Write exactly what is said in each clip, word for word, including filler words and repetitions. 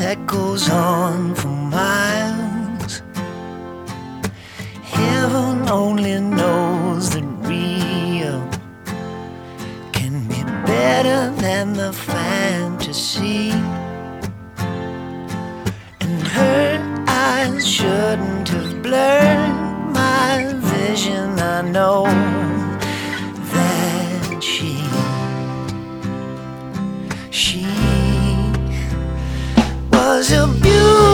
that goes on for miles. Heaven only knows that real can be better than the fantasy. And her eyes shouldn't have blurred my vision. I know that she She was a beauty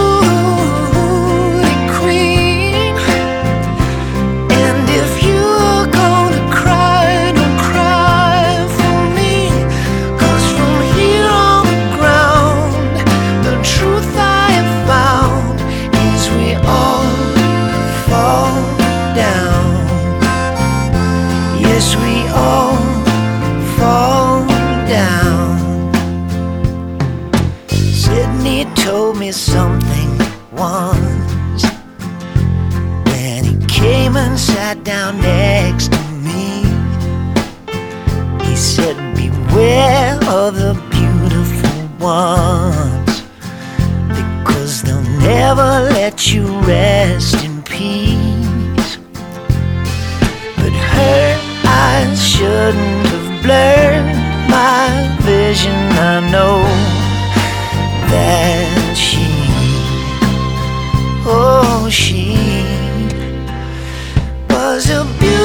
queen. And if you're gonna cry, don't cry for me. 'Cause from here on the ground, the truth I have found is we all fall down. Yes, we all fall down. Sydney told me something once when he came and sat down next to me. He said, beware of the beautiful ones, because they'll never let you rest in peace. But her eyes shouldn't have blurred my vision. I know that she, oh, she was a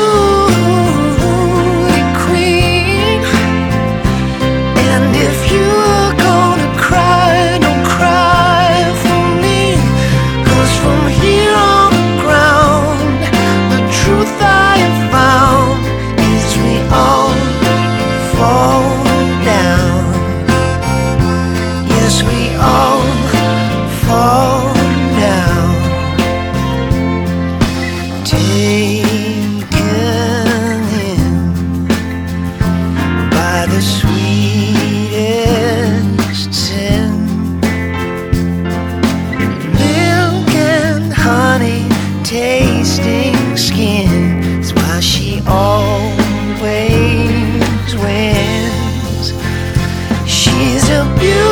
beauty queen. And if you're gonna cry, don't cry for me. 'Cause from here on the ground, the truth I have found is we all fall down. Yes, we all fall down. Taken in by the sweetest sin, milk and honey tasting skin is why she always wins. She's a beauty